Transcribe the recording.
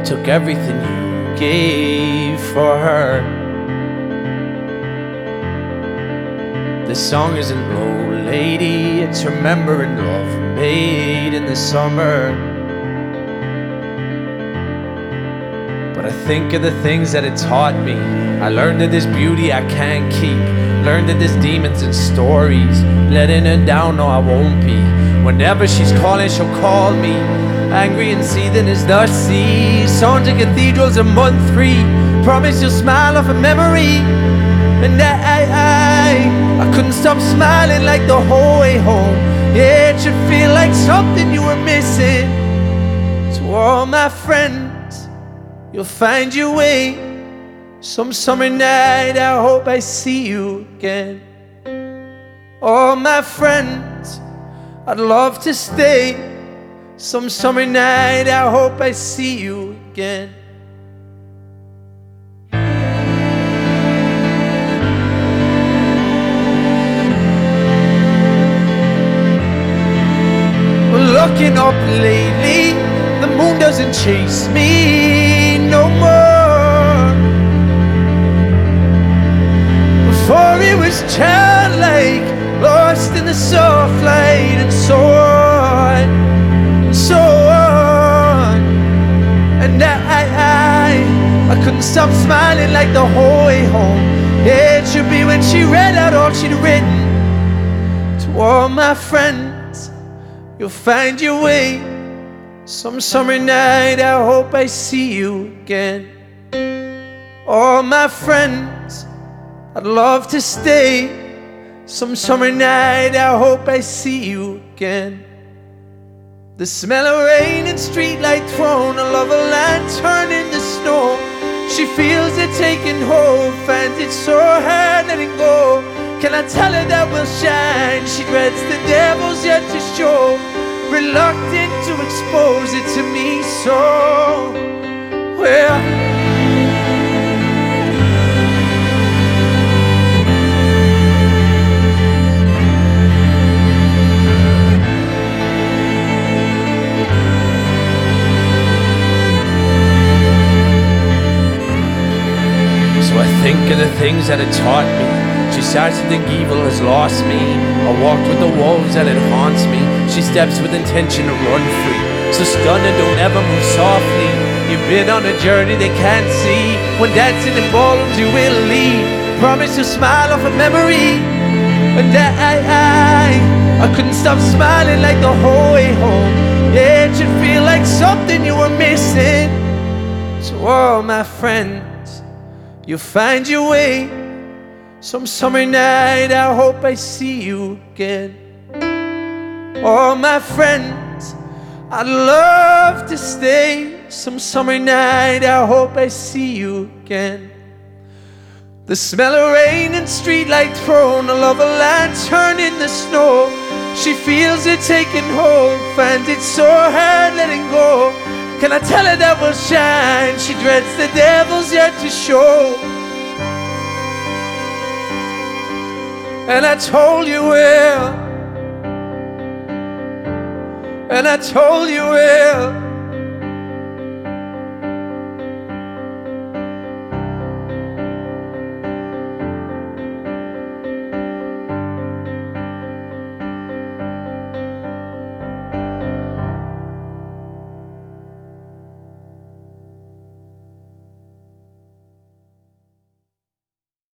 took everything you gave for her. This song isn't low, lady, it's remembering love made in the summer. But I think of the things that it taught me. I learned that there's beauty I can't keep. Learned that there's demons and stories. Letting her down, no I won't be. Whenever she's calling, she'll call me. Angry and seething as the sea. Songs of cathedrals in month 3. Promise you'll smile off a memory. And I couldn't stop smiling like the whole way home. Yeah, it should feel like something you were missing. To all my friends, you'll find your way. Some summer night, I hope I see you again. All my friends, I'd love to stay. Some summer night, I hope I see you again. Looking up lately, the moon doesn't chase me no more. Before it was childlike, lost in the soft light, and so on, and so on. And I couldn't stop smiling like the whole way home. Yeah, it should be when she read out all she'd written. To all my friends, you'll find your way. Some summer night, I hope I see you again. All my friends, I'd love to stay. Some summer night, I hope I see you again. The smell of rain and streetlight thrown, a love a lantern in the snow. She feels it taking hold, finds it so hard letting go. Can I tell her that we'll shine? She dreads the devil's yet to show. Reluctant to expose it to me, so well. So I think of the things that it taught me. She starts to think evil has lost me. I walked with the wolves and it haunts me. She steps with intention to run free. So stun and don't ever move softly. You've been on a journey they can't see. When dancing in ballrooms you will leave. Promise to smile off a memory. And I couldn't stop smiling like the whole way home. Yeah, it should feel like something you were missing. To all my friends, you'll find your way. Some summer night, I hope I see you again. All my friends, I'd love to stay. Some summer night, I hope I see you again. The smell of rain and streetlight thrown, a love a lantern in the snow. She feels it taking hold, finds it so hard letting go. Can I tell her that we'll shine? She dreads the devil's yet to show. And I told you well, and I told you well.